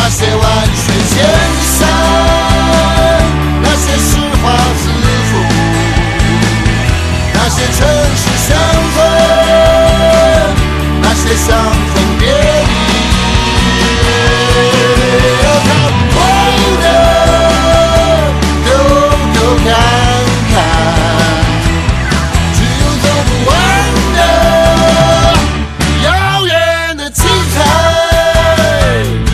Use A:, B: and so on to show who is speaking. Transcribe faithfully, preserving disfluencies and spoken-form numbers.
A: 些万水千山，那些诗画字符，那些城市乡村，那些乡